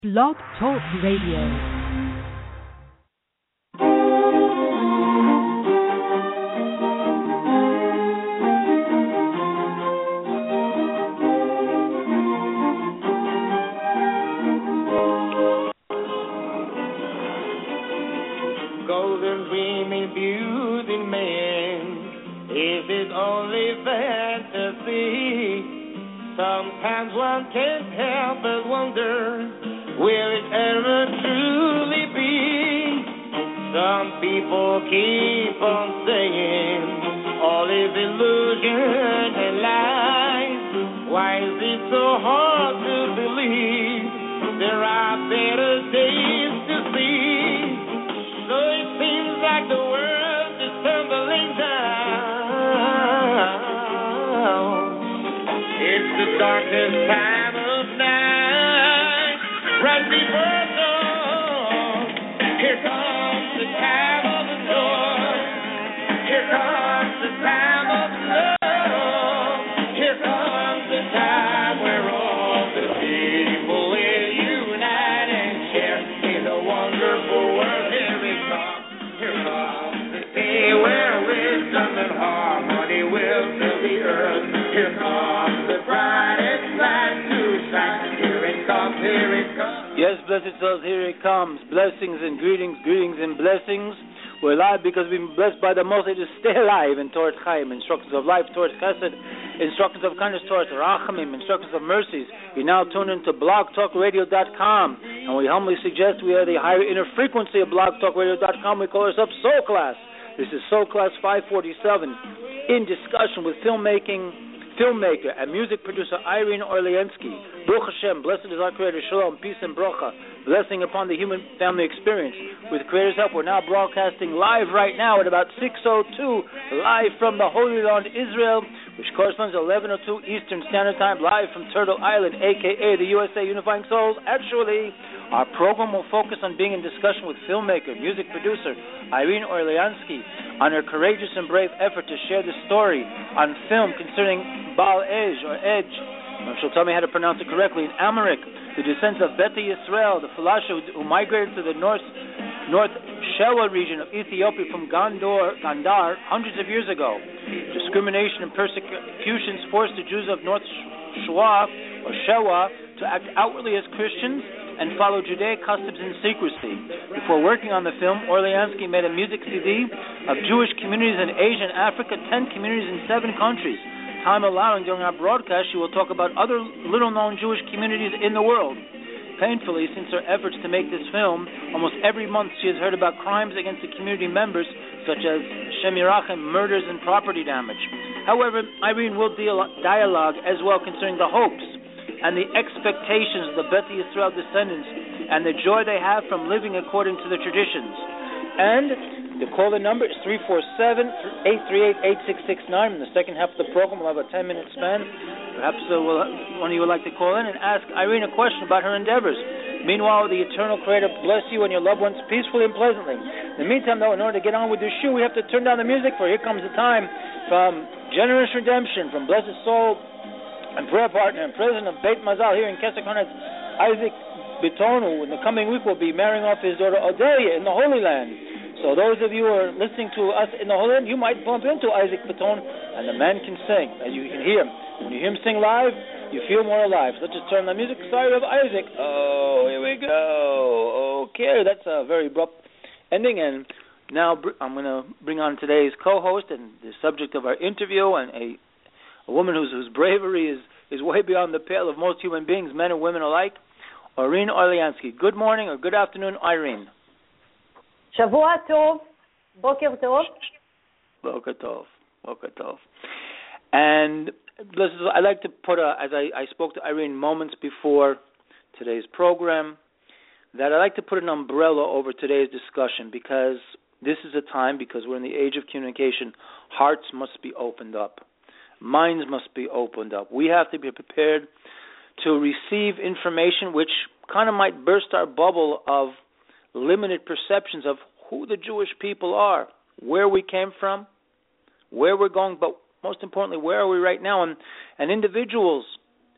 Blog Talk Radio. Golden dreaming beauty man, is it only fantasy? Sometimes one can't help but wonder, will it ever truly be? Some people keep on saying all is illusion and lies. Why is it so hard to believe there are better days to see? So it seems like the world is tumbling down. It's the darkest time of night, right before dawn. Here comes the time of the joy. Here comes the time of love. Here comes the time where all the people will unite and share in the wonderful world. Here it comes. Here comes the day where wisdom and harmony will fill the earth. Here comes the brightest light to shine. Here it comes, here it comes. Yes, blessed souls, here it comes. Blessings and greetings, greetings and blessings. We're alive because we've been blessed by the Most High to stay alive in Torah Chaim, instructions of life towards Chesed, instructions of kindness towards Rachamim, instructions of mercies. You now tune into blogtalkradio.com, and we humbly suggest we are the higher inner frequency of blogtalkradio.com. We call ourselves Soul Class. This is Soul Class 547, in discussion with filmmaker and music producer Irene Orliansky. Baruch Hashem, blessed is our Creator, Shalom, peace and bracha, blessing upon the human family experience. With Creator's help, we're now broadcasting live right now at about 6:02, live from the Holy Land, Israel, which corresponds to 11:02 Eastern Standard Time, live from Turtle Island, a.k.a. the USA Unifying Souls. Actually, our program will focus on being in discussion with filmmaker, music producer Irene Orliansky on her courageous and brave effort to share the story on film concerning Baal Ej, or Edge. She'll tell me how to pronounce it correctly. In Amharic, the descendants of Beta Yisrael, the Falasha who migrated to the North Shewa region of Ethiopia from Gandhar hundreds of years ago. Discrimination and persecutions forced the Jews of North Shewa to act outwardly as Christians and follow Judaic customs in secrecy. Before working on the film, Orliansky made a music CD of Jewish communities in Asia and Africa, 10 communities in 7 countries. Time allowing, during our broadcast, she will talk about other little-known Jewish communities in the world. Painfully, since her efforts to make this film, almost every month she has heard about crimes against the community members, such as Shem Yirachem, murders and property damage. However, Irene will dialogue as well concerning the hopes and the expectations of the Beta Yisrael descendants and the joy they have from living according to the traditions. And the call-in number is 347-838-8669. In the second half of the program, we'll have a 10-minute span. Perhaps one of you would like to call in and ask Irene a question about her endeavors. Meanwhile, the Eternal Creator bless you and your loved ones peacefully and pleasantly. In the meantime, though, in order to get on with the show, we have to turn down the music, for here comes the time from Generous Redemption, from Blessed Soul and prayer partner and president of Beit Mazal here in Kesek Hornets, Isaac Beton, who in the coming week will be marrying off his daughter Odelia in the Holy Land. So those of you who are listening to us in the Holy Land, you might bump into Isaac Beton, and the man can sing, as you can hear him. When you hear him sing live, you feel more alive. So let's just turn the music side of Isaac. Oh, here we go. Okay, that's a very abrupt ending, and now I'm going to bring on today's co-host and the subject of our interview, and a woman whose bravery is way beyond the pale of most human beings, men and women alike, Irene Orliansky. Good morning or good afternoon, Irene. Shavua Tov, Boker Tov. Boker Tov, Boker Tov. And I'd like to put, as I spoke to Irene moments before today's program, that I'd like to put an umbrella over today's discussion, because this is a time, because we're in the age of communication, hearts must be opened up. Minds must be opened up. We have to be prepared to receive information which kind of might burst our bubble of limited perceptions of who the Jewish people are, where we came from, where we're going, but most importantly, where are we right now? And individuals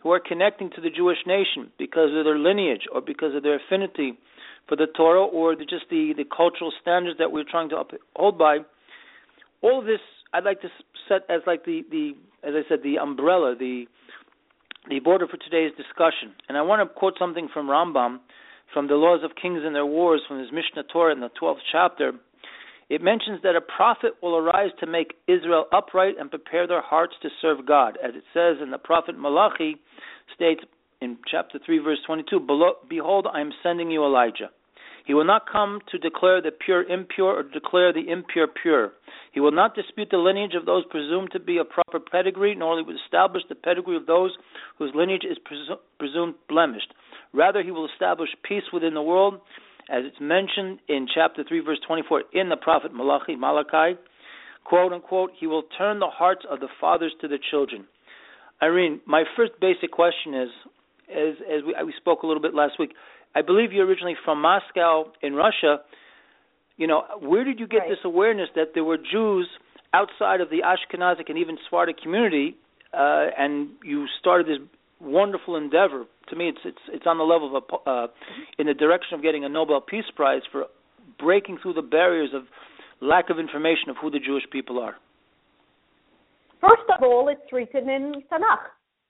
who are connecting to the Jewish nation because of their lineage or because of their affinity for the Torah or just the cultural standards that we're trying to uphold by. All of this I'd like to set as like the as I said, the umbrella, the border for today's discussion. And I want to quote something from Rambam, from the Laws of Kings and Their Wars, from his Mishnah Torah in the 12th chapter. It mentions that a prophet will arise to make Israel upright and prepare their hearts to serve God. As it says in the prophet Malachi, states in chapter 3, verse 22, "Behold, I am sending you Elijah. He will not come to declare the pure impure or declare the impure pure. He will not dispute the lineage of those presumed to be of proper pedigree, nor will he establish the pedigree of those whose lineage is presumed blemished. Rather, he will establish peace within the world, as it's mentioned in chapter 3, verse 24, in the prophet Malachi, quote unquote, he will turn the hearts of the fathers to the children." Irene, my first basic question is, as we spoke a little bit last week, I believe you're originally from Moscow in Russia. You know, where did you get this awareness that there were Jews outside of the Ashkenazic and even Sephardic community, and you started this wonderful endeavor? To me, it's on the level of in the direction of getting a Nobel Peace Prize for breaking through the barriers of lack of information of who the Jewish people are. First of all, it's written in Tanakh.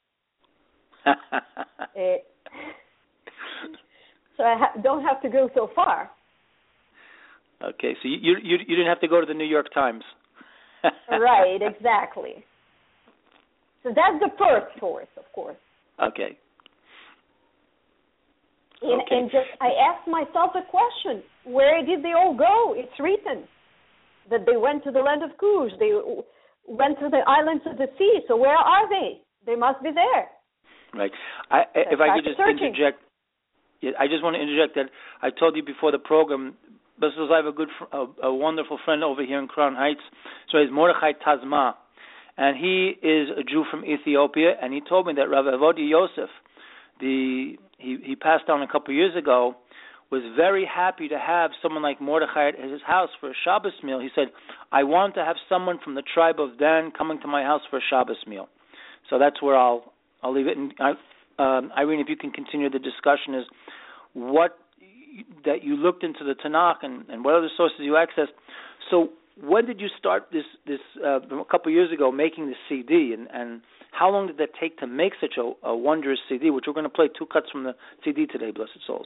So I don't have to go so far. Okay, so you didn't have to go to the New York Times. Right, exactly. So that's the first source, of course. Okay. And just I asked myself a question: where did they all go? It's written that they went to the land of Cush. They went to the islands of the sea. So where are they? They must be there. Right. If I could just interject. Yeah, I just want to interject that I told you before the program, because I have a wonderful friend over here in Crown Heights. So he's Mordechai Tazma, and he is a Jew from Ethiopia, and he told me that Rav Avodia Yosef, he passed on a couple of years ago, was very happy to have someone like Mordechai at his house for a Shabbos meal. He said, "I want to have someone from the tribe of Dan coming to my house for a Shabbos meal." So that's where I'll leave it. And Irene, if you can continue the discussion, is what that you looked into the Tanakh and what other sources you accessed. So when did you start this a couple of years ago, making this CD, and how long did that take to make such a wondrous CD, which we're going to play two cuts from the CD today, Blessed Souls?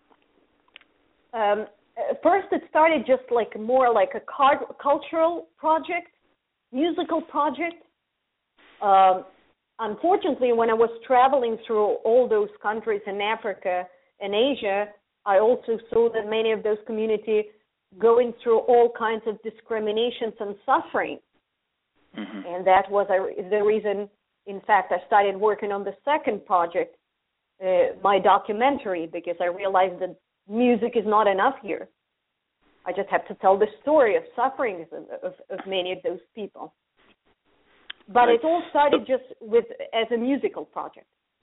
First, it started just more like a cultural project, musical project. Unfortunately, when I was traveling through all those countries in Africa and Asia, I also saw that many of those communities going through all kinds of discriminations and suffering. Mm-hmm. And that was the reason, in fact, I started working on the second project, my documentary, because I realized that music is not enough here. I just have to tell the story of sufferings of many of those people. But right. It all started just as a musical project.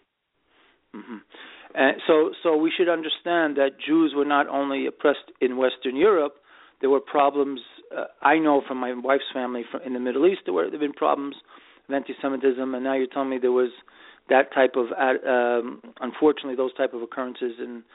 Mm-hmm. So we should understand that Jews were not only oppressed in Western Europe. There were problems. I know from my wife's family in the Middle East there have been problems of anti-Semitism, and now you're telling me there was that type of, unfortunately, those type of occurrences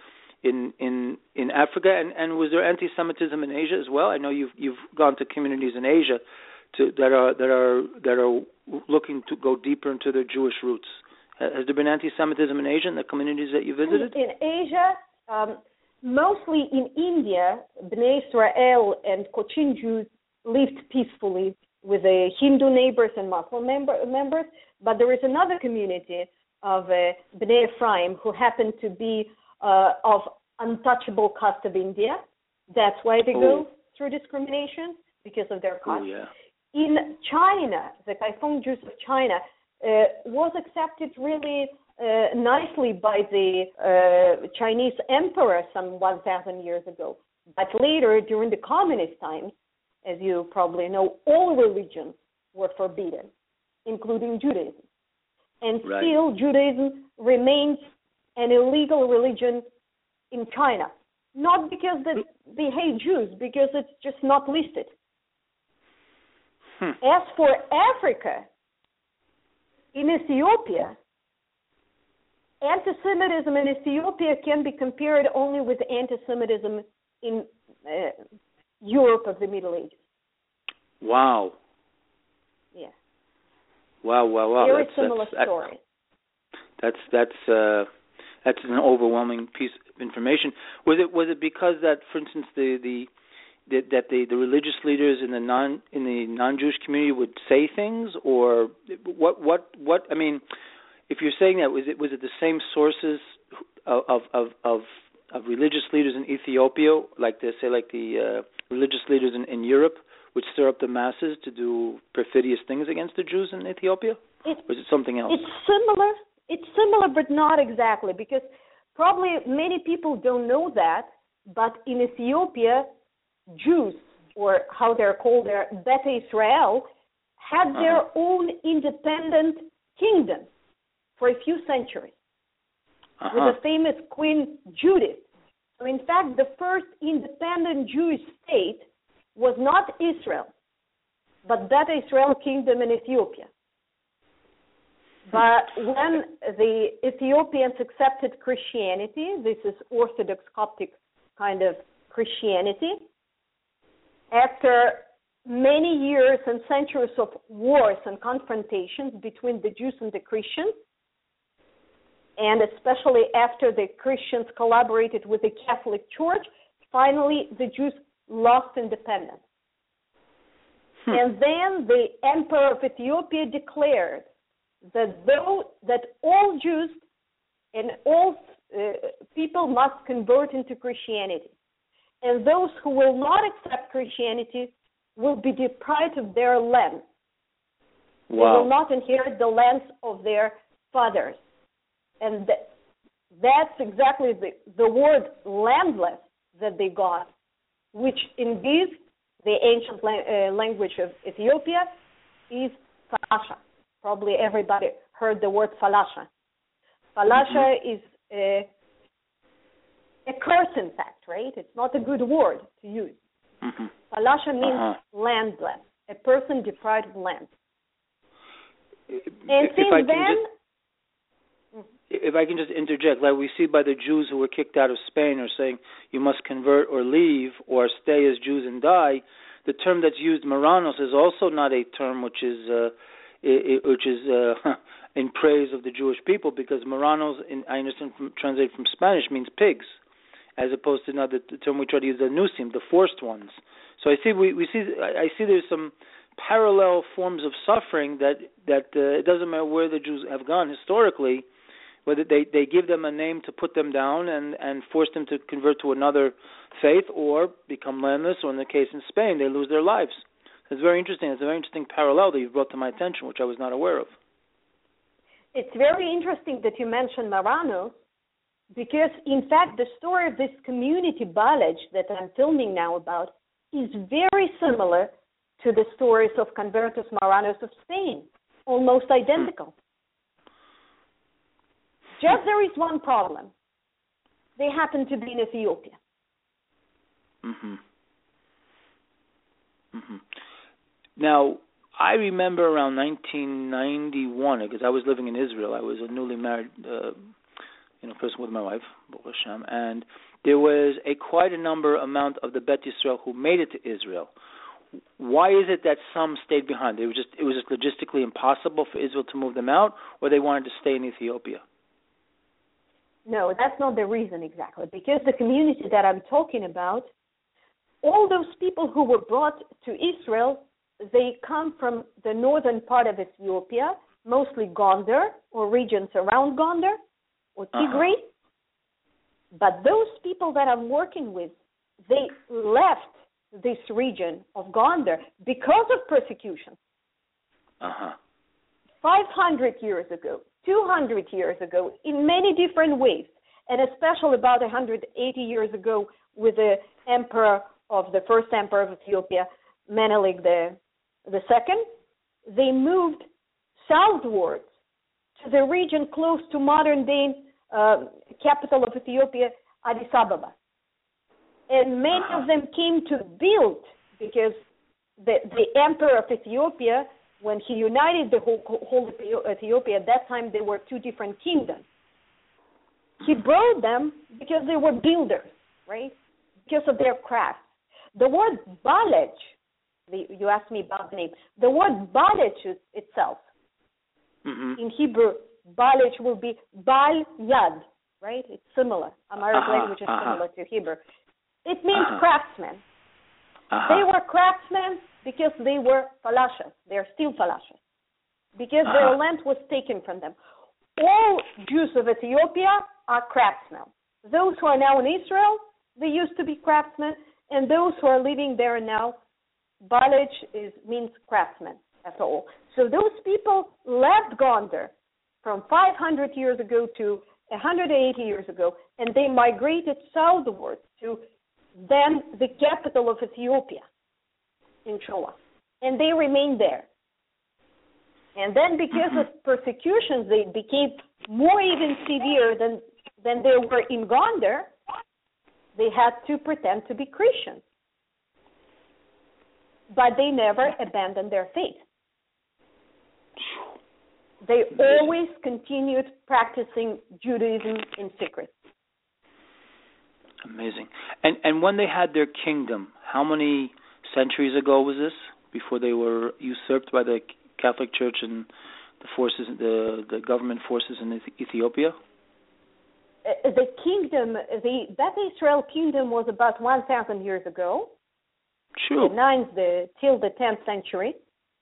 in Africa. And was there anti-Semitism in Asia as well? I know you've gone to communities in Asia that are looking to go deeper into their Jewish roots. Has there been anti-Semitism in Asia in the communities that you visited? In Asia, mostly in India, Bnei Israel and Cochin Jews lived peacefully with Hindu neighbors and Muslim members. But there is another community of Bnei Ephraim who happen to be of untouchable caste of India. That's why they go through discrimination, because of their caste. In China, the Kaifeng Jews of China was accepted really nicely by the Chinese emperor some 1,000 years ago. But later, during the communist times, as you probably know, all religions were forbidden, including Judaism. And still, Judaism remains an illegal religion in China. Not because they hate Jews, because it's just not listed. As for Africa, in Ethiopia, anti-Semitism in Ethiopia can be compared only with anti-Semitism in Europe of the Middle Ages. Wow. Yeah. Wow. Very similar story. That's an overwhelming piece of information. Was it because that, for instance, the religious leaders in the non-Jewish community would say things, or what? I mean, if you're saying that, was it the same sources of religious leaders in Ethiopia, like the religious leaders in Europe, would stir up the masses to do perfidious things against the Jews in Ethiopia? Or is it something else? It's similar, but not exactly, because probably many people don't know that, but in Ethiopia, Jews, or how they're called there, Beta Israel, had their own independent kingdom for a few centuries, with the famous Queen Judith. So in fact, the first independent Jewish state was not Israel, but Beta Israel kingdom in Ethiopia. But when the Ethiopians accepted Christianity, this is Orthodox Coptic kind of Christianity, after many years and centuries of wars and confrontations between the Jews and the Christians, and especially after the Christians collaborated with the Catholic Church, finally the Jews lost independence. And then the Emperor of Ethiopia declared that all Jews and all people must convert into Christianity. And those who will not accept Christianity will be deprived of their land. Wow. They will not inherit the lands of their fathers. And that's exactly the word landless that they got, which indeed the ancient language of Ethiopia is Falasha. Probably everybody heard the word Falasha. Falasha is a curse, in fact, right? It's not a good word to use. Falasha means landless, a person deprived of land. And since then... If I can just interject, like we see by the Jews who were kicked out of Spain are saying you must convert or leave or stay as Jews and die, the term that's used, Marranos, is also not a term which is in praise of the Jewish people, because Marranos, I understand translated from Spanish, means pigs, as opposed to now the term we try to use, the Nusim, the forced ones. So I see I see there's some parallel forms of suffering that it doesn't matter where the Jews have gone historically, whether they give them a name to put them down and force them to convert to another faith or become landless, or in the case in Spain, they lose their lives. It's very interesting. It's a very interesting parallel that you've brought to my attention, which I was not aware of. It's very interesting that you mentioned Marranos, because, in fact, the story of this community Balej that I'm filming now about is very similar to the stories of Convertos Marranos of Spain, almost identical. Just there is one problem. They happen to be in Ethiopia. Now, I remember around 1991, because I was living in Israel. I was a newly married person with my wife, Baruch Hashem, and there was quite a amount of the Bet Yisrael who made it to Israel. Why is it that some stayed behind? It was just logistically impossible for Israel to move them out, or they wanted to stay in Ethiopia? No, that's not the reason exactly, because the community that I'm talking about, all those people who were brought to Israel, they come from the northern part of Ethiopia, mostly Gondar or regions around Gondar or Tigray. But those people that I'm working with, they left this region of Gondar because of persecution. 500 years ago, 200 years ago, in many different ways, and especially about 180 years ago with the first emperor of Ethiopia, Menelik II, they moved southwards to the region close to modern-day capital of Ethiopia, Addis Ababa. And many of them came to build, because the emperor of Ethiopia, when he united the whole Ethiopia, at that time there were two different kingdoms. He brought them because they were builders, right? Because of their craft. The word balej, you asked me about the name. The word balej itself, in Hebrew, balej will be bal yad, right? It's similar. Amharic language is similar to Hebrew. It means craftsmen. They were craftsmen because they were falashas. They're still falashas. Because their land was taken from them. All Jews of Ethiopia are craftsmen. Those who are now in Israel, they used to be craftsmen, and those who are living there now, balej means craftsmen at all. So those people left Gondar from 500 years ago to 180 years ago, and they migrated southward to then the capital of Ethiopia, in Shoa. And they remained there. And then because of persecutions, they became more even severe than they were in Gondar. They had to pretend to be Christians. But they never abandoned their faith. They always continued practicing Judaism in secret. Amazing. And when they had their kingdom, how many centuries ago was this? Before they were usurped by the Catholic Church and the forces, the government forces in Ethiopia? The kingdom, the Beth Israel kingdom was about 1,000 years ago. True. Till the 10th century.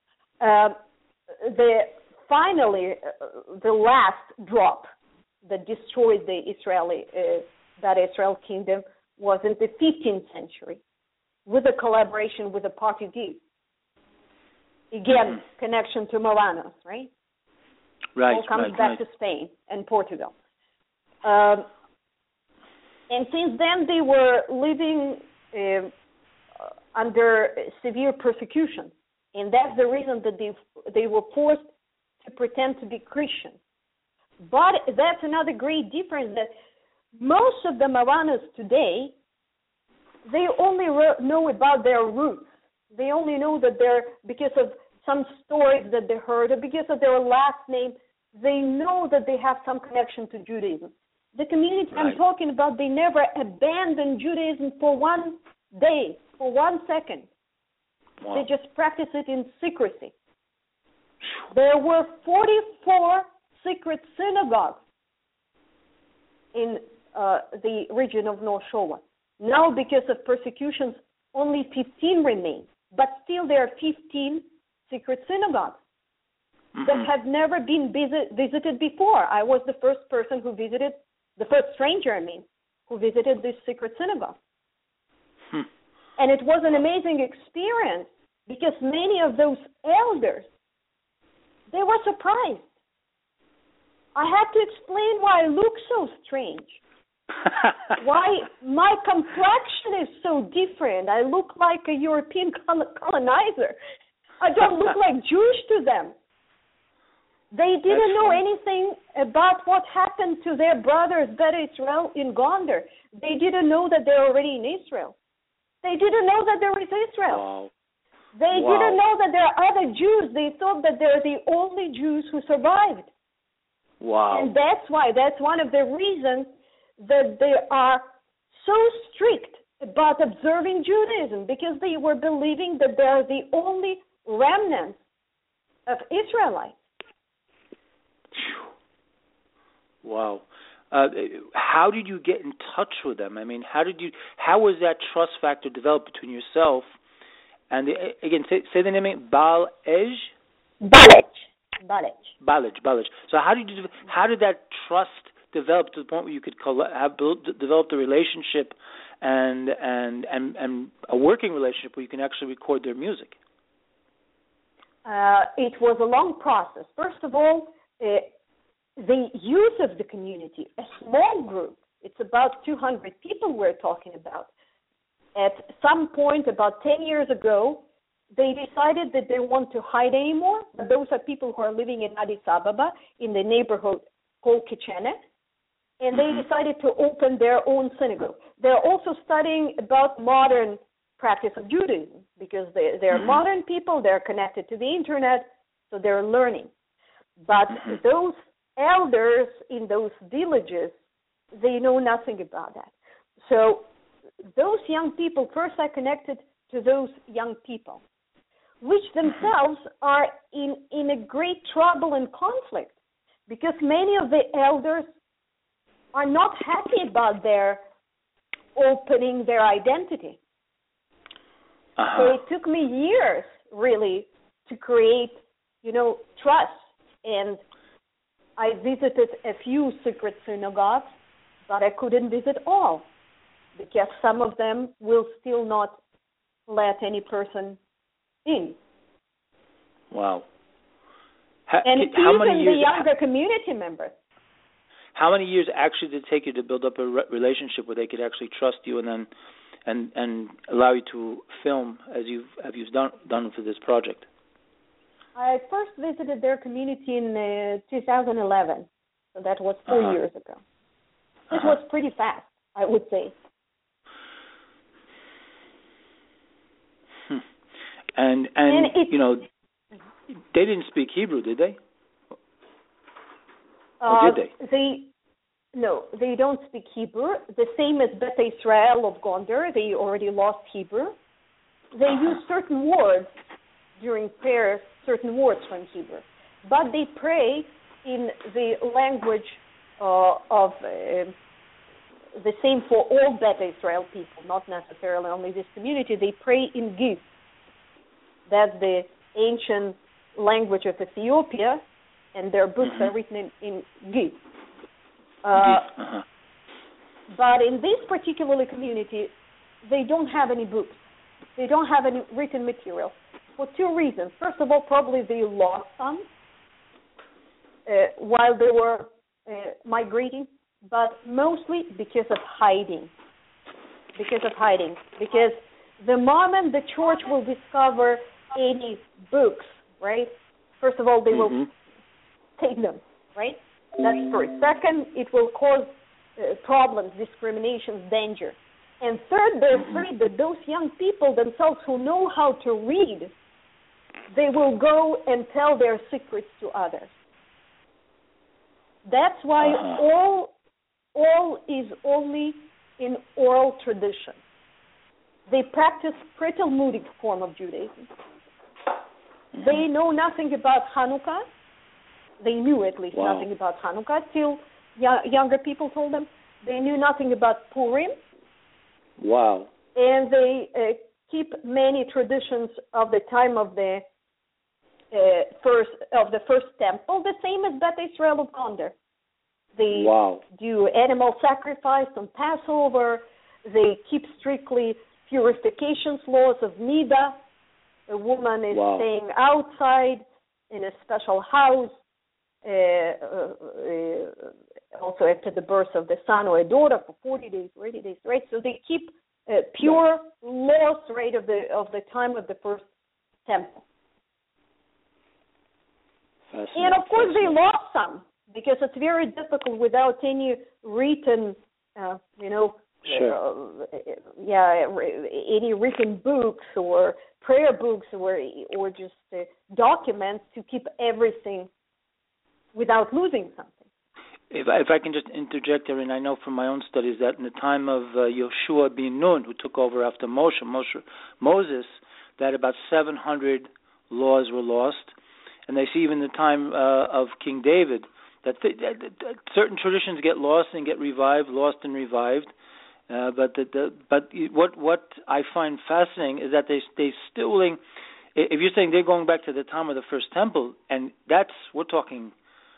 The last drop that destroyed the that Israel kingdom was in the 15th century with a collaboration with the Portuguese. Again, connection to Marranos, right? Right. All comes back to Spain and Portugal. And since then, they were living under severe persecution. And that's the reason that they were forced to pretend to be Christian. But that's another great difference, that most of the Marranos today, they only know about their roots. They only know that they're, because of some stories that they heard, or because of their last name, they know that they have some connection to Judaism. The community I'm talking about, they never abandoned Judaism for one day, for 1 second. Wow. They just practiced it in secrecy. There were 44 secret synagogues in the region of North Showa. Now, because of persecutions, only 15 remain. But still, there are 15 secret synagogues that have never been visited before. I was the first person who visited, the first stranger, who visited this secret synagogue. And it was an amazing experience because many of those elders, they were surprised. I had to explain why I look so strange. Why my complexion is so different. I look like a European colonizer. I don't look like Jewish to them. They didn't know anything about what happened to their brothers, Beth Israel, in Gondar. They didn't know that they're already in Israel. They didn't know that there is Israel. Wow. They didn't know that there are other Jews. They thought that they're the only Jews who survived. Wow. And that's one of the reasons that they are so strict about observing Judaism, because they were believing that they are the only remnants of Israelites. Wow. How did you get in touch with them? I mean, how was that trust factor developed between yourself and again, say the name again, Balej? Balej. So how did that trust develop to the point where you could develop a relationship and a working relationship where you can actually record their music? It was a long process. First of all, the youth of the community, a small group, it's about 200 people we're talking about. At some point, about 10 years ago, they decided that they want to hide anymore. Those are people who are living in Addis Ababa, in the neighborhood called Kichenet, and they decided to open their own synagogue. They're also studying about modern practice of Judaism, because they're modern people, they're connected to the internet, so they're learning. But those elders in those villages, They know nothing about that. So those young people, first I connected to those young people, which themselves are in a great trouble and conflict, because many of the elders are not happy about their opening their identity. So it took me years, really, to create, trust. And I visited a few secret synagogues, but I couldn't visit all, because some of them will still not let any person in. Wow. And even the younger community members. How many years actually did it take you to build up a relationship where they could actually trust you and then and allow you to film as you've done for this project? I first visited their community in 2011, so that was 4 years ago. It was pretty fast, I would say. And they didn't speak Hebrew, did they? Or did they? No, they don't speak Hebrew. The same as Beta Israel of Gondar, they already lost Hebrew. They use certain words during prayers, certain words from Hebrew. But they pray in the language of the same for all Beta Israel people, not necessarily only this community. They pray in Ge'ez. That's the ancient language of Ethiopia, and their books are written in Ge'ez. But in this particular community, they don't have any books. They don't have any written material for two reasons. First of all, probably they lost some while they were migrating, but mostly because of hiding. Because the moment the church will discover any books, right? First of all, they will take them, right? That's first. Second, it will cause problems, discrimination, danger. And third, they're afraid that those young people themselves who know how to read, they will go and tell their secrets to others. That's why all is only in oral tradition. They practice pre-Talmudic form of Judaism. They know nothing about Hanukkah. They knew at least nothing about Hanukkah till younger people told them. They knew nothing about Purim. Wow. And they keep many traditions of the time of the first temple, the same as Beta Israel of Gondar. They do animal sacrifice on Passover. They keep strictly purifications laws of Nida. A woman is staying outside in a special house, also after the birth of the son or a daughter for 40 days, right? So they keep pure laws, right, of the time of the first temple. And of course they lost some, because it's very difficult without any written, any written books or prayer books or just documents to keep everything without losing something. If I can just interject here, and I know from my own studies that in the time of Yoshua ben Nun, who took over after Moses, that about 700 laws were lost. And they see even in the time of King David that certain traditions get lost and get revived, lost and revived. But what I find fascinating is that they still, if you're saying they're going back to the time of the first temple, and we're talking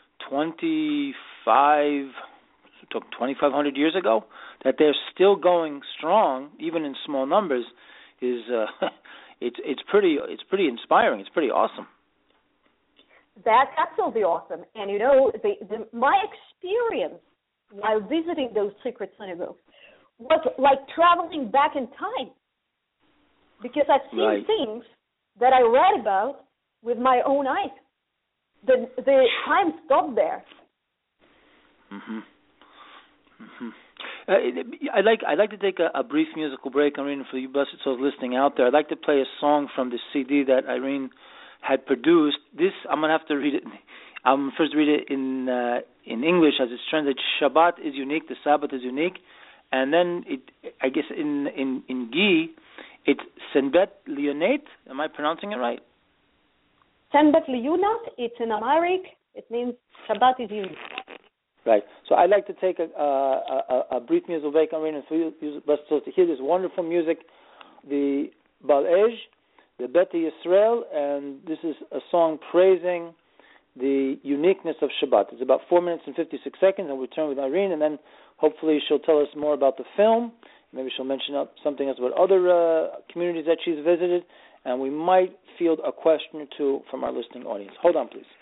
2,500 years ago, that they're still going strong, even in small numbers, is it's pretty inspiring. It's pretty awesome. That's absolutely awesome. And my experience while visiting those secret synagogues was like traveling back in time, because I've seen things that I read about with my own eyes. The time stopped there. I'd like to take a brief musical break, Irene, for you blessed souls listening out there. I'd like to play a song from the CD that Irene had produced. This, I'm going to have to read it I'm first read it in English as it's translated. Shabbat is unique. The Sabbath is unique, and then I guess in Gi, it's Senbet Leonate. Am I pronouncing it right? Senbet Liyunat, it's in Amharic. It means Shabbat is unique. Right. So I'd like to take a brief musical break on radio for you to hear this wonderful music, the Bal'ej, the Beta Yisrael, and this is a song praising the uniqueness of Shabbat. It's about 4 minutes and 56 seconds, and we'll return with Irene, and then hopefully she'll tell us more about the film. Maybe she'll mention something else about other communities that she's visited, and we might field a question or two from our listening audience. Hold on, please.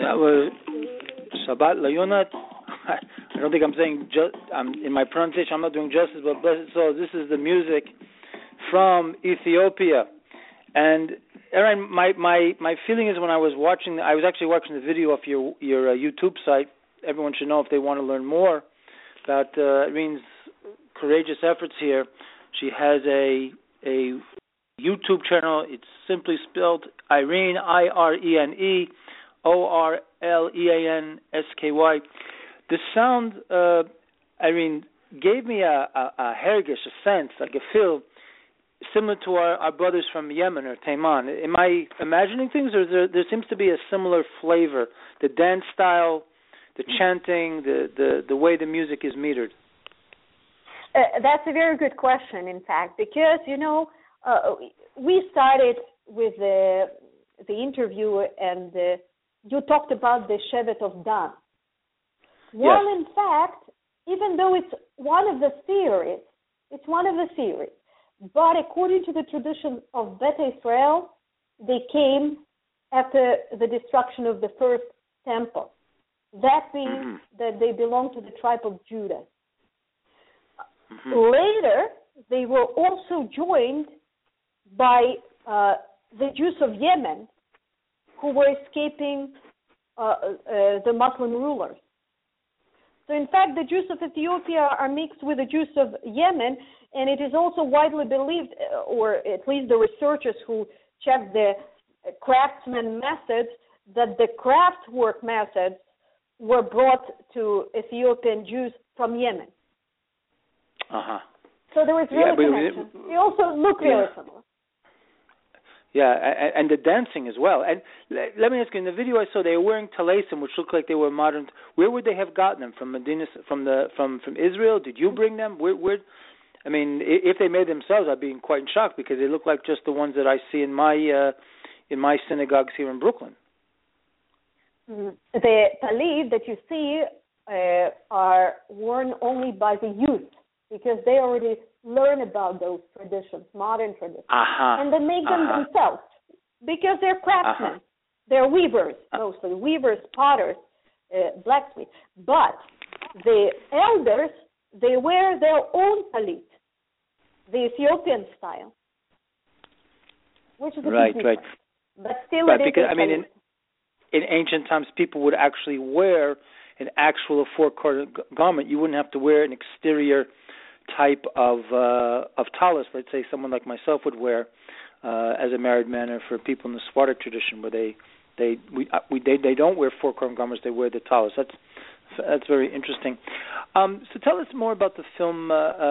Shabbat Layonat. I don't think I'm saying in my pronunciation. I'm not doing justice, but blessed soul. This is the music from Ethiopia, and Aaron, my feeling is when I was actually watching the video of your YouTube site. Everyone should know if they want to learn more about Irene's courageous efforts here. She has a YouTube channel. It's simply spelled Irene, IRENE, ORLEANSKY. The sound, Irene, gave me a hergish, a sense, like a feel, similar to our brothers from Yemen or Taiman. Am I imagining things, or there seems to be a similar flavor? The dance style, the chanting, the way the music is metered. That's a very good question, in fact, because, we started with the interview and you talked about the Shevet of Dan. Well, yes. In fact, even though it's one of the theories, but according to the tradition of Beta Israel, they came after the destruction of the first temple. That means that they belong to the tribe of Judah. Later, they were also joined by the Jews of Yemen, who were escaping the Muslim rulers. So, in fact, the Jews of Ethiopia are mixed with the Jews of Yemen, and it is also widely believed, or at least the researchers who checked the craftsman methods, that the craftwork methods were brought to Ethiopian Jews from Yemen. So there was really connection. They also look very similar. Yeah, and the dancing as well. And let me ask you, in the video I saw, they were wearing talesim, which looked like they were modern. Where would they have gotten them? From Medina, from Israel? Did you bring them? Where? I mean, if they made themselves, I'd be quite shocked, because they look like just the ones that I see in my synagogues here in Brooklyn. The talit that you see are worn only by the youth, because they already learn about those traditions, modern traditions, and they make them themselves, because they're craftsmen. They're weavers, mostly weavers, potters, blacksmiths. But the elders, they wear their own talit, the Ethiopian style, which is a bit different. But still, because in ancient times, people would actually wear an actual four-quarter garment. You wouldn't have to wear an exterior type of talis, let's say someone like myself would wear as a married man, or for people in the Sephardic tradition, where they don't wear four-quarter garments, they wear the talis. That's very interesting. So tell us more about the film,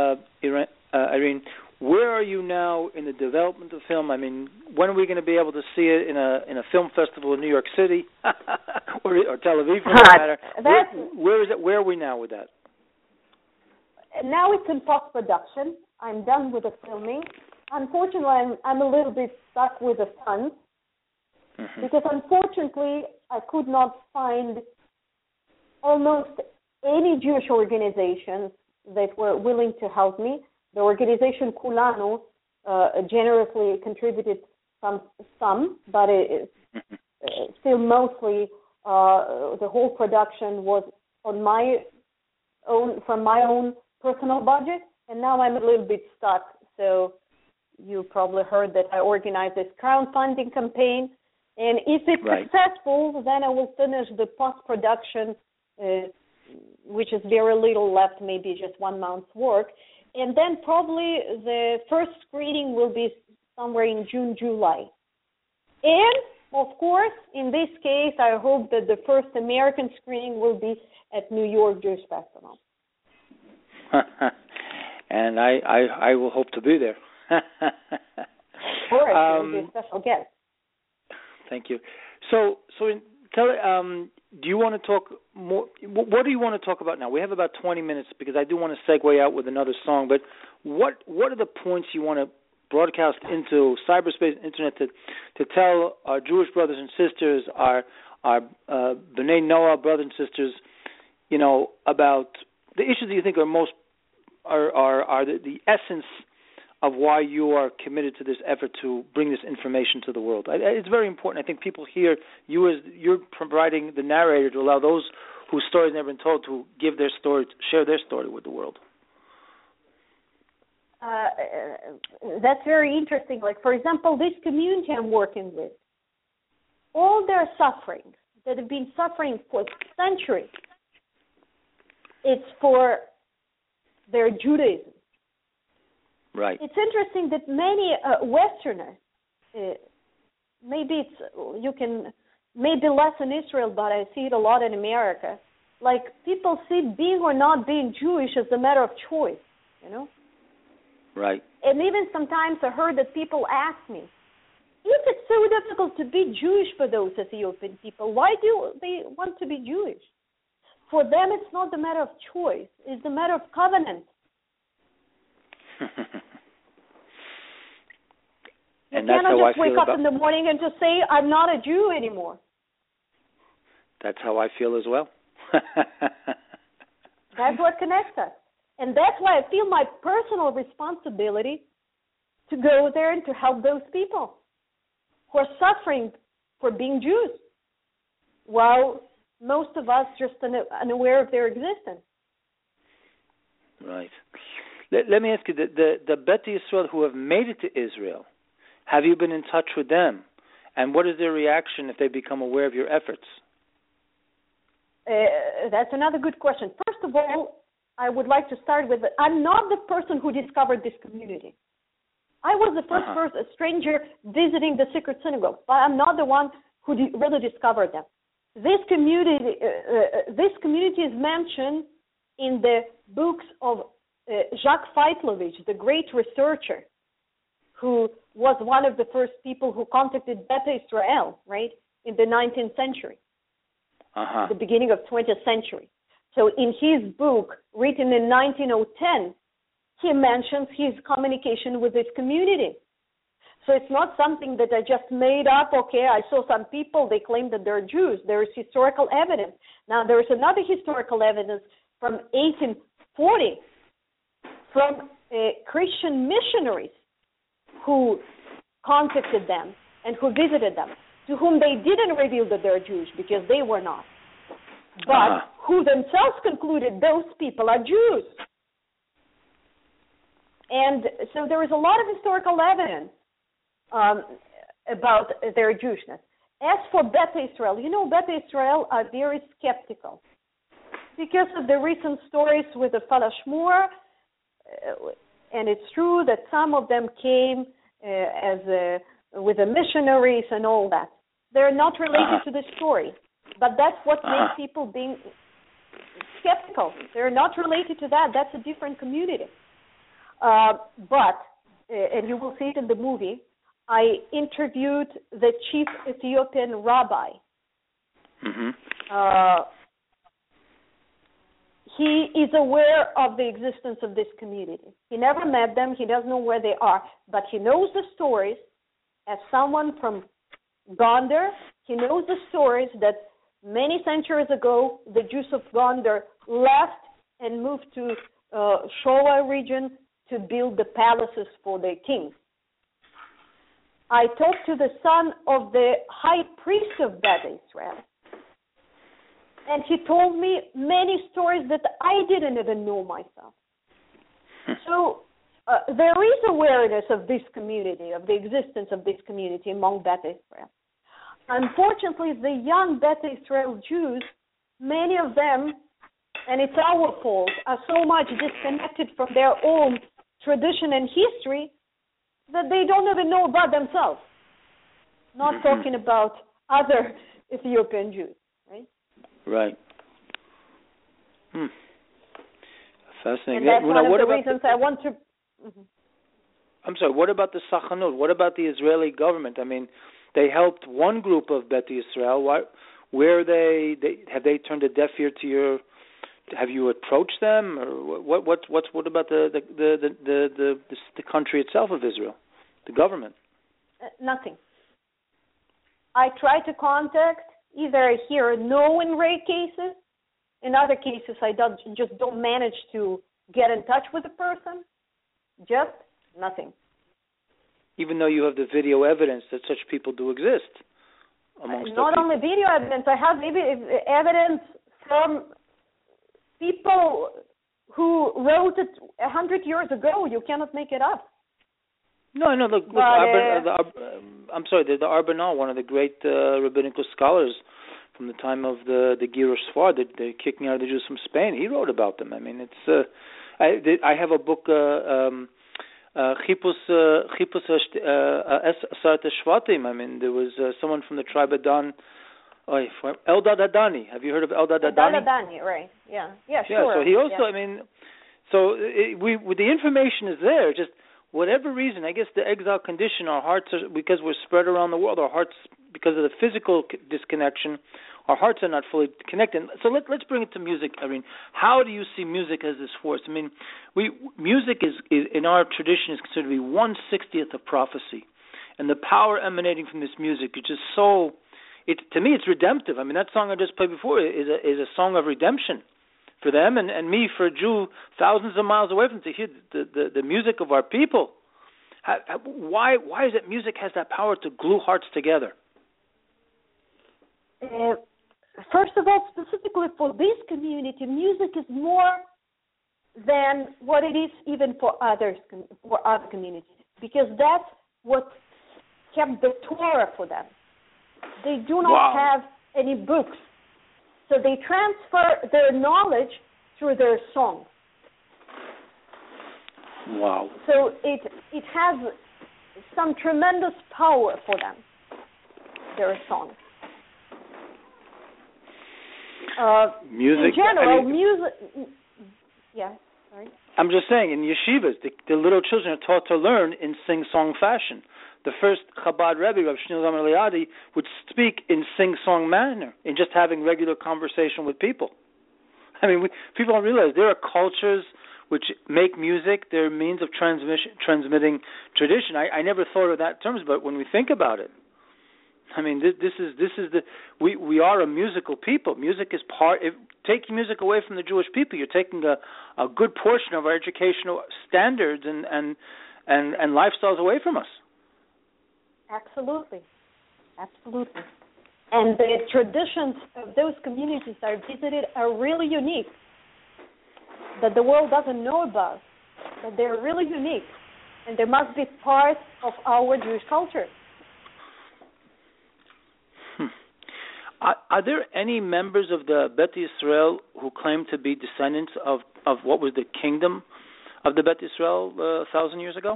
Irene. Where are you now in the development of the film? I mean, when are we going to be able to see it in a film festival in New York City or Tel Aviv, for that matter? Where is it? Where are we now with that? Now it's in post-production. I'm done with the filming. Unfortunately, I'm a little bit stuck with the funds, because unfortunately I could not find almost any Jewish organizations that were willing to help me. The organization Kulanu generously contributed some, but still mostly the whole production was on from my own personal budget, and now I'm a little bit stuck. So you probably heard that I organized this crowdfunding campaign, and if it's successful, then I will finish the post-production, which is very little left, maybe just 1 month's work. And then probably the first screening will be somewhere in June, July. And, of course, in this case, I hope that the first American screening will be at New York Jewish Festival. And I will hope to be there. Of course, you'll be a special guest. Thank you. So do you want to talk more? What do you want to talk about now? We have about 20 minutes, because I do want to segue out with another song. But what are the points you want to broadcast into cyberspace, internet, to tell our Jewish brothers and sisters, our B'nai Noah brothers and sisters, about the issues that you think are most are the essence of why you are committed to this effort to bring this information to the world. It's very important. I think people hear you're providing the narrator to allow those whose stories never been told to give their story, share their story with the world. That's very interesting. Like, for example, this community I'm working with, all their sufferings that have been suffering for centuries, it's for their Judaism. Right. It's interesting that many Westerners, maybe less in Israel, but I see it a lot in America. Like, people see being or not being Jewish as a matter of choice, you know? Right. And even sometimes I heard that people ask me, if it's so difficult to be Jewish for those Ethiopian people, why do they want to be Jewish? For them, it's not a matter of choice. It's a matter of covenant. And you that's cannot how just I wake feel up in the morning and just say, I'm not a Jew anymore. That's how I feel as well. That's what connects us. And that's why I feel my personal responsibility to go there and to help those people who are suffering for being Jews, while most of us just unaware of their existence. Right. Let me ask you, the Bet Yisrael who have made it to Israel, have you been in touch with them? And what is their reaction if they become aware of your efforts? That's another good question. First of all, I would like to start with, I'm not the person who discovered this community. I was the first person, a stranger visiting the secret synagogue, but I'm not the one who really discovered them. This community is mentioned in the books of Jacques Feitlovich, the great researcher, who was one of the first people who contacted Beta Israel, right, in the 19th century, the beginning of 20th century. So in his book, written in 1910, he mentions his communication with this community. So it's not something that I just made up. Okay, I saw some people, they claim that they're Jews. There is historical evidence. Now, there is another historical evidence from 1840 from Christian missionaries who contacted them and who visited them, to whom they didn't reveal that they're Jewish because they were not, but who themselves concluded those people are Jews. And so there is a lot of historical evidence about their Jewishness. As for Beta Israel, Beta Israel are very skeptical because of the recent stories with the Falashmur, and it's true that some of them came with the missionaries and all that. They're not related to the story, but that's what makes people being skeptical. They're not related to that. That's a different community. But, and you will see it in the movie, I interviewed the chief Ethiopian rabbi. He is aware of the existence of this community. He never met them. He doesn't know where they are. But he knows the stories. As someone from Gondar, he knows the stories that many centuries ago, the Jews of Gondar left and moved to Showa region to build the palaces for their kings. I talked to the son of the high priest of Beta Israel, and he told me many stories that I didn't even know myself. So there is awareness of this community, of the existence of this community among Beta Israel. Unfortunately, the young Beta Israel Jews, many of them, and it's our fault, are so much disconnected from their own tradition and history that they don't even know about themselves. Not talking about other Ethiopian Jews, right? Right. Fascinating. And that's one of the reasons I want to... I'm sorry, what about the Sachanut? What about the Israeli government? I mean, they helped one group of Beta Israel. Where are they have they turned a deaf ear to your... Have you approached them, or what about the country itself of Israel, the government? Nothing. I try to contact, either I hear no in rare cases. In other cases, I just don't manage to get in touch with the person. Just Nothing. Even though you have the video evidence that such people do exist amongst Not only video evidence, I have evidence from people who wrote it 100 years ago. You cannot make it up. No, look, I'm sorry, the Arbanal, one of the great rabbinical scholars from the time of the Girush Sfard, the kicking out of the Jews from Spain, he wrote about them. I mean, it's I have a book, Chipus Asarta Shvatim. I mean, there was someone from the tribe of Dan, Eldad Adani. Have you heard of Eldad Adani? Eldad Adani, right? Yeah, sure. Yeah, so he also, I mean, so the information is there. Just whatever reason, I guess the exile condition, our hearts are, because we're spread around the world, our hearts, because of the physical disconnection, our hearts are not fully connected. So let's bring it to music, Irene. How do you see music as this force? I mean, music is in our tradition is considered to be 1/60th of prophecy, and the power emanating from this music is just so. To me, it's redemptive. I mean, that song I just played before is a song of redemption for them and me, for a Jew, thousands of miles away from them, to hear the music of our people. Why is it music has that power to glue hearts together? First of all, specifically for this community, music is more than what it is even for other communities, because that's what kept the Torah for them. They do not have any books, so they transfer their knowledge through their songs. Wow. So it has some tremendous power for them, their songs. Music. In general, music. Yeah, sorry. I'm just saying, in yeshivas, the little children are taught to learn in sing-song fashion. The first Chabad Rebbe, Rav Shneur Zalman Eliade, would speak in sing-song manner, in just having regular conversation with people. I mean, people don't realize there are cultures which make music their means of transmitting tradition. I never thought of that in terms, but when we think about it, I mean, this is we are a musical people. Music is taking music away from the Jewish people, you're taking a good portion of our educational standards and lifestyles away from us. Absolutely. And the traditions of those communities I visited are really unique, that the world doesn't know about, that they're really unique, and they must be part of our Jewish culture. Are there any members of the Bet Yisrael who claim to be descendants of what was the kingdom of the Bet Yisrael 1,000 years ago?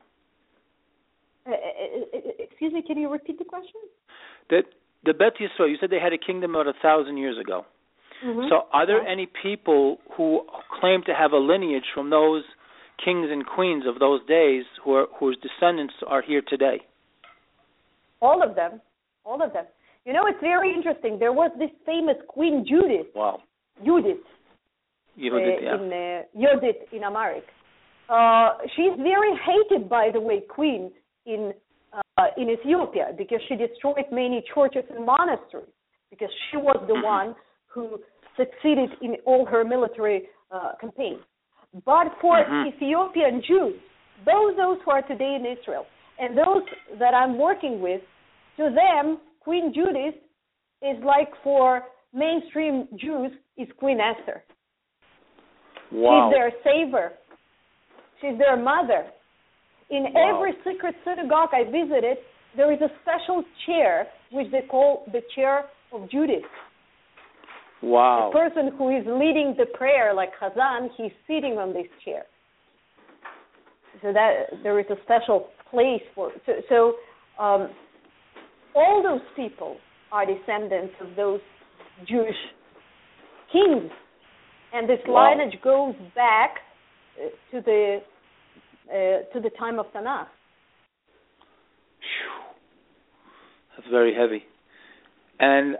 Excuse me, can you repeat the question? That the Bet Yisrael, you said they had a kingdom about 1,000 years ago. Mm-hmm. So are there any people who claim to have a lineage from those kings and queens of those days whose descendants are here today? All of them. You know, it's very interesting. There was this famous Queen Judith. Wow. Judith in Amharic. She's very hated, by the way, queen in Ethiopia, because she destroyed many churches and monasteries, because she was the one who succeeded in all her military campaigns. But for Ethiopian Jews, those who are today in Israel, and those that I'm working with, to them, Queen Judith is like for mainstream Jews is Queen Esther. Wow. She's their savior. She's their mother. In every secret synagogue I visited, there is a special chair which they call the chair of Judith. Wow. The person who is leading the prayer, like Chazan, he's sitting on this chair. So that there is a special place for. So all those people are descendants of those Jewish kings, and this lineage goes back to the time of Tanakh. That's very heavy, and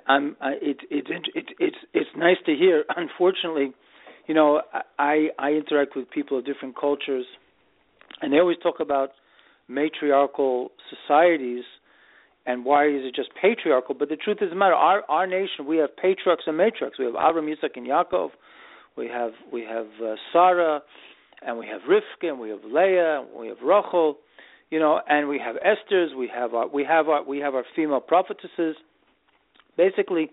it's nice to hear. Unfortunately, you know, I interact with people of different cultures, and they always talk about matriarchal societies. And why is it just patriarchal? But the truth is the matter. Our nation, we have patriarchs and matriarchs. We have Avram, Yitzhak, and Yaakov. We have Sarah, and we have Rivka, and we have Leah, and we have Rachel, and we have Esther's. We have our female prophetesses. Basically,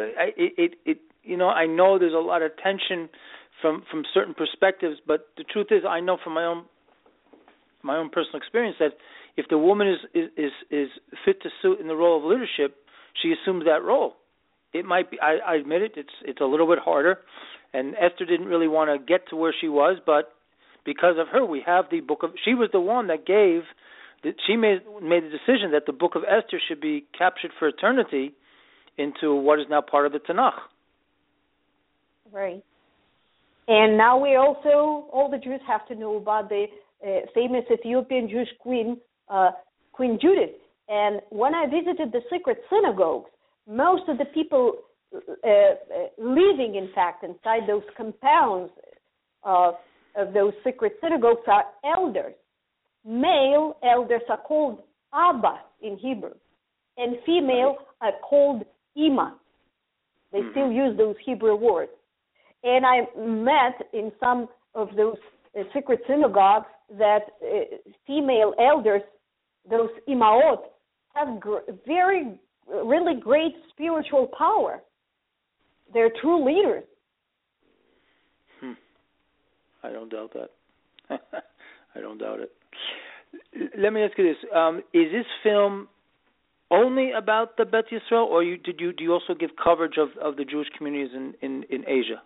I know there's a lot of tension from certain perspectives, but the truth is, I know from my own personal experience that if the woman is fit to suit in the role of leadership, she assumes that role. It might be, I admit it, it's a little bit harder, and Esther didn't really want to get to where she was, but because of her, we have the book of. She was the one that she made the decision that the book of Esther should be captured for eternity into what is now part of the Tanakh. Right. And now all the Jews have to know about the famous Ethiopian Jewish queen, Queen Judith. And when I visited the secret synagogues, most of the people living, in fact, inside those compounds of those secret synagogues are elders. Male elders are called Abba in Hebrew, and female are called Ima. They still use those Hebrew words. And I met in some of those secret synagogues that female elders, those Imaot, have really great spiritual power. They're true leaders. I don't doubt that. I don't doubt it. Let me ask you this: is this film only about the Bet Yisrael, or do you also give coverage of the Jewish communities in Asia?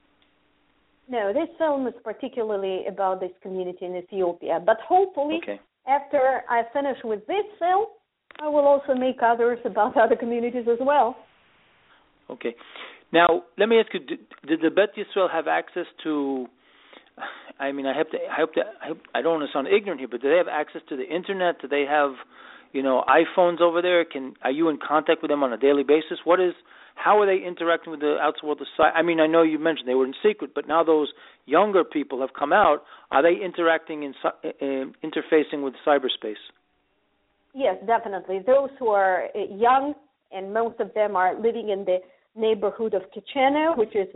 No, this film is particularly about this community in Ethiopia. But hopefully, after I finish with this film, I will also make others about other communities as well. Okay. Now, let me ask you: did the Bet Yisrael have access to? I mean, I don't want to sound ignorant here, but do they have access to the internet? Do they have, iPhones over there? Are you in contact with them on a daily basis? How are they interacting with the outside world? I mean, I know you mentioned they were in secret, but now those younger people have come out. Are they interacting interfacing with cyberspace? Yes, definitely. Those who are young, and most of them are living in the neighborhood of Kichene, which is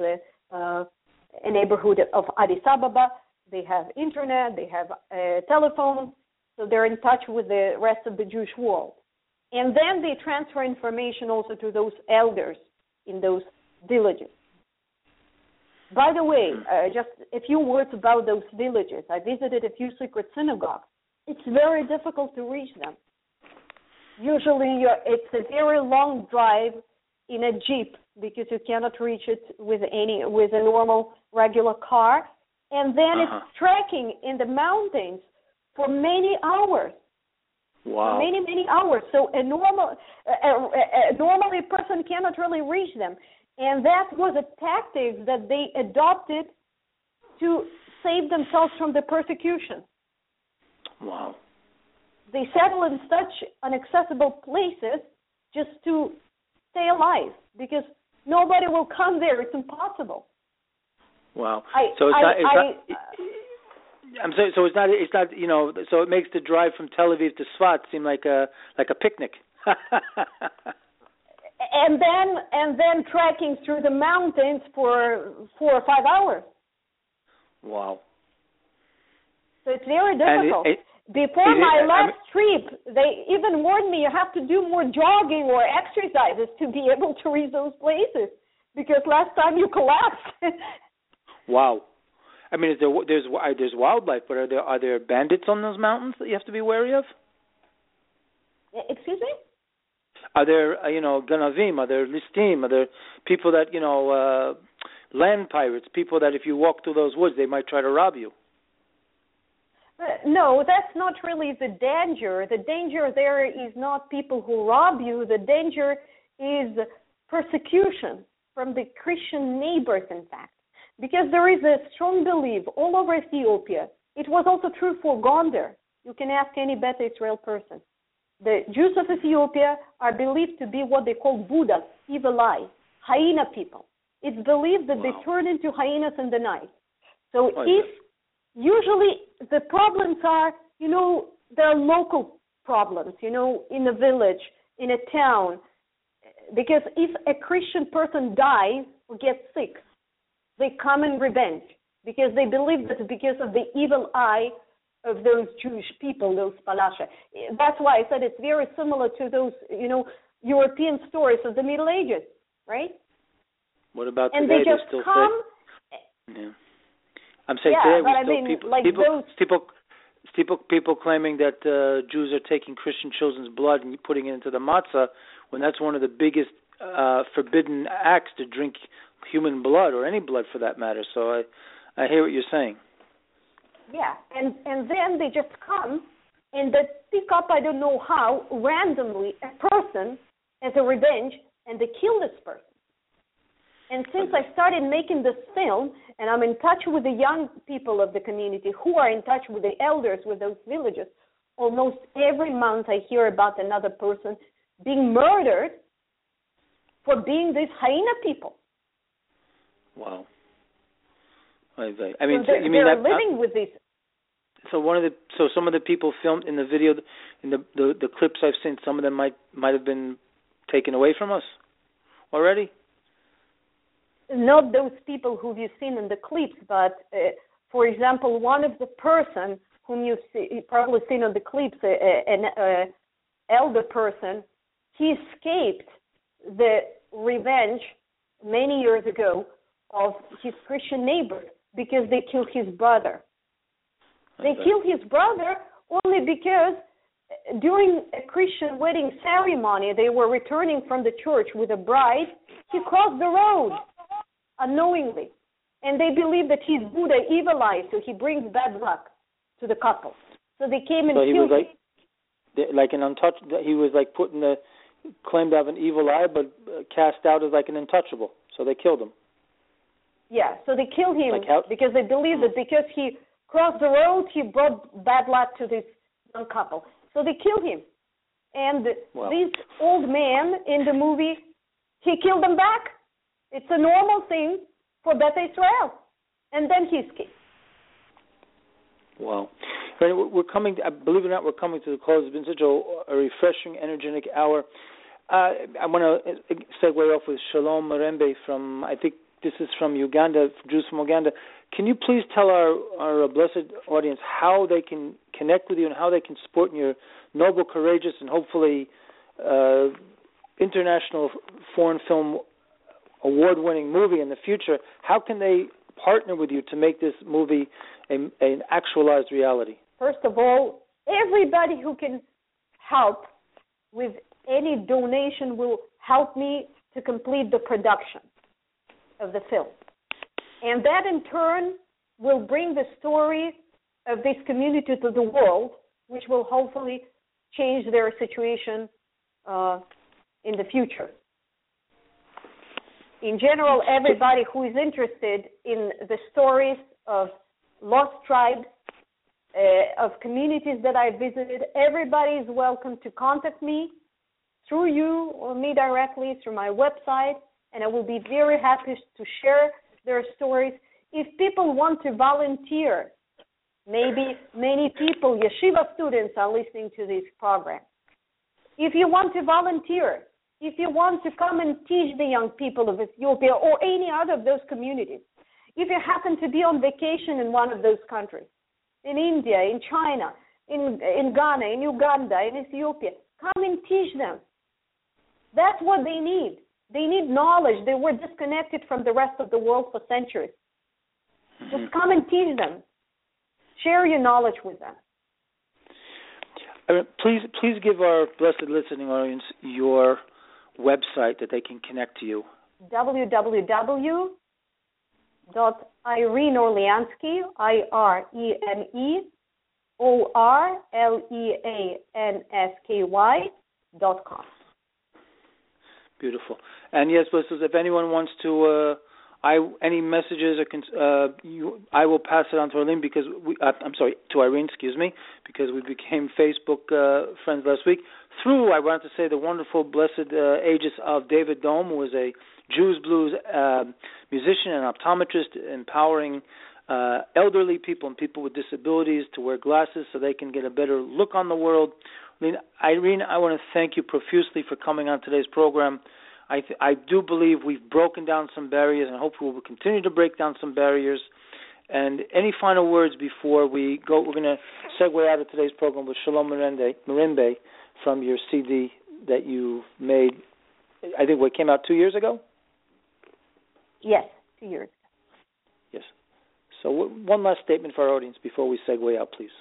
a neighborhood of Addis Ababa. They have internet, they have telephones, so they're in touch with the rest of the Jewish world. And then they transfer information also to those elders in those villages. By the way, just a few words about those villages. I visited a few secret synagogues. It's very difficult to reach them. Usually it's a very long drive in a jeep because you cannot reach it with a normal regular car, and then it's trekking in the mountains for many hours. Wow. Many hours. So normally a person cannot really reach them, and that was a tactic that they adopted to save themselves from the persecution. Wow. They settle in such inaccessible places just to stay alive, because nobody will come there. It's impossible. Wow. So it's not. So it makes the drive from Tel Aviv to Sfat seem like a picnic. and then trekking through the mountains for 4 or 5 hours. Wow. So it's very difficult. Before my last trip, they even warned me you have to do more jogging or exercises to be able to reach those places, because last time you collapsed. Wow. I mean, there's wildlife, but are there bandits on those mountains that you have to be wary of? Excuse me? Are there, ganavim? Are there listim? Are there people that, land pirates, people that if you walk through those woods, they might try to rob you? No, that's not really the danger. The danger there is not people who rob you. The danger is persecution from the Christian neighbors, in fact. Because there is a strong belief all over Ethiopia. It was also true for Gondar. You can ask any Beta Israel person. The Jews of Ethiopia are believed to be what they call Buddha, evil eye, hyena people. It's believed that they turn into hyenas in the night. So usually the problems are, there are local problems, in a village, in a town. Because if a Christian person dies or gets sick, they come in revenge. because they believe that because of the evil eye of those Jewish people, those Palasha. That's why I said it's very similar to those, European stories of the Middle Ages, right? What about and today? They just still come. Yeah. I'm saying yeah, today but we still like people claiming that Jews are taking Christian children's blood and putting it into the matzah, when that's one of the biggest forbidden acts, to drink human blood, or any blood for that matter. So I hear what you're saying. Yeah, and then they just come and they pick up, I don't know how, randomly a person as a revenge, and they kill this person. And since I started making this film, and I'm in touch with the young people of the community who are in touch with the elders with those villages, almost every month I hear about another person being murdered for being these hyena people. Wow. I mean, so you mean they're that living with this. So some of the people filmed in the video, in the clips I've seen, some of them might have been taken away from us already. Not those people who you've seen in the clips, but for example, one of the person whom you've probably seen on the clips, an elder person, he escaped the revenge many years ago of his Christian neighbors because they killed his brother. They killed his brother only because during a Christian wedding ceremony, they were returning from the church with a bride. He crossed the road unknowingly, and they believe that he's Buddha, evil eye, so he brings bad luck to the couple. So they came and killed him. Like an untouchable. He was like claimed to have an evil eye, but cast out as like an untouchable. So they killed him. Yeah, so they killed him because they believe that because he crossed the road, he brought bad luck to this young couple. So they killed him. And this old man in the movie, he killed them back. It's a normal thing for Beth Israel. And then he escaped. Wow. We're coming, believe it or not, we're coming to the close. It's been such a refreshing, energetic hour. I want to segue off with Shalom Marembe from, I think this is from Uganda, Jews from Uganda. Can you please tell our blessed audience how they can connect with you and how they can support your noble, courageous, and hopefully international foreign film award-winning movie in the future? How can they partner with you to make this movie an actualized reality? First of all, everybody who can help with any donation will help me to complete the production of the film. And that in turn will bring the story of this community to the world, which will hopefully change their situation in the future. In general, everybody who is interested in the stories of lost tribes, of communities that I visited, everybody is welcome to contact me through you or me directly through my website, and I will be very happy to share their stories. If people want to volunteer, maybe many people, yeshiva students, are listening to this program. If you want to volunteer, if you want to come and teach the young people of Ethiopia or any other of those communities, if you happen to be on vacation in one of those countries, in India, in China, in Ghana, in Uganda, in Ethiopia, come and teach them. That's what they need. They need knowledge. They were disconnected from the rest of the world for centuries. Just come and teach them. Share your knowledge with them. Please give our blessed listening audience your website that they can connect to you. www.IreneOrleansky, IreneOrleansky.com. Beautiful. And yes, listeners, if anyone wants to, any messages, I will pass it on to Irene because to Irene, because we became Facebook friends last week through, I want to say, the wonderful, blessed aegis of David Dome, who is a Jews Blues musician and optometrist, empowering elderly people and people with disabilities to wear glasses so they can get a better look on the world. Irene, I want to thank you profusely for coming on today's program. I do believe we've broken down some barriers, and hopefully we'll continue to break down some barriers. And any final words before we go? We're going to segue out of today's program with Shalom Marimbe from your CD that you made, I think, what came out 2 years ago? Yes, 2 years. Yes. So one last statement for our audience before we segue out, please.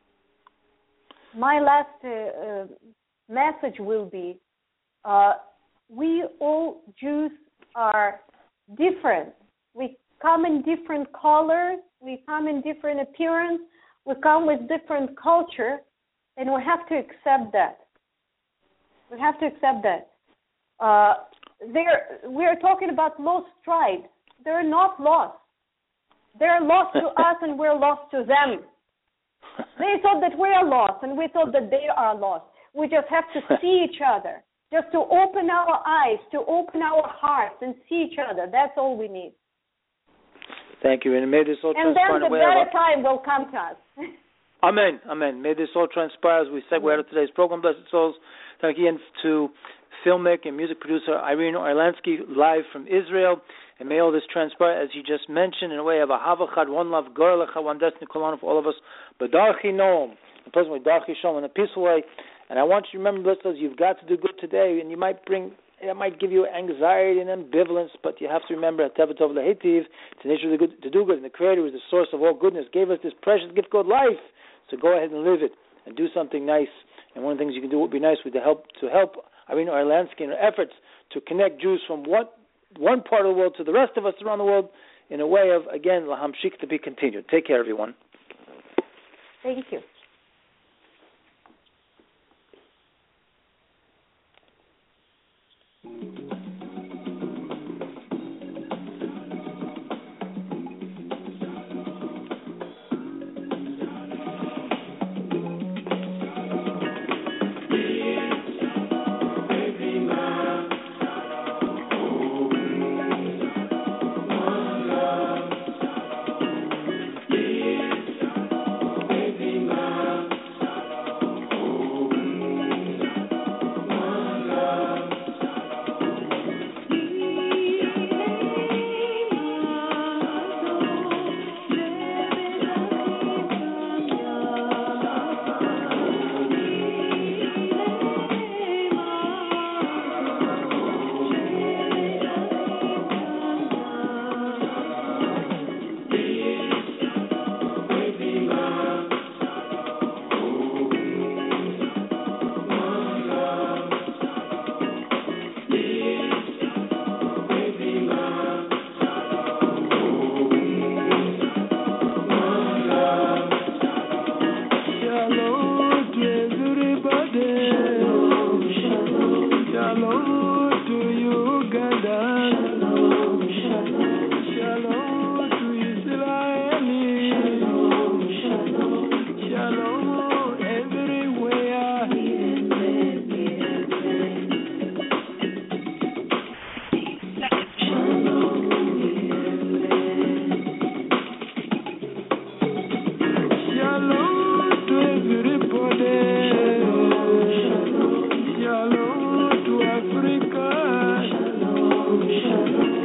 My last message will be, we all Jews are different. We come in different colors, we come in different appearance, we come with different culture, and we have to accept that. We have to accept that. We are talking about lost tribes. They're not lost. They're lost to us and we're lost to them. They thought that we are lost and we thought that they are lost. We just have to see each other, just to open our eyes, to open our hearts and see each other. That's all we need. Thank you. And may this all transpire. And then the better time will come to us. Amen. Amen. May this all transpire as we segue out of today's program. Blessed souls. Thank you again to filmmaker and music producer Irene Orlansky, live from Israel. And may all this transpire, as you just mentioned, in a way of a Havachad, one love, Gorlecha, one destiny, Kolan for all of us. But Darchi Noam, the person with Darchi Shalom in a peaceful way. And I want you to remember, blessed souls, you've got to do good today. And it might give you anxiety and ambivalence, but you have to remember that Tevet Tov Lehitiv, it's the nature of to do good, and the Creator is the source of all goodness, gave us this precious gift called life. So go ahead and live it and do something nice. And one of the things you can do would be nice with to help Irene Orlansky in her efforts to connect Jews from one part of the world to the rest of us around the world in a way of, again, Lahamshik, to be continued. Take care, everyone. Thank you. Shalom to Africa. Shalom, shalom.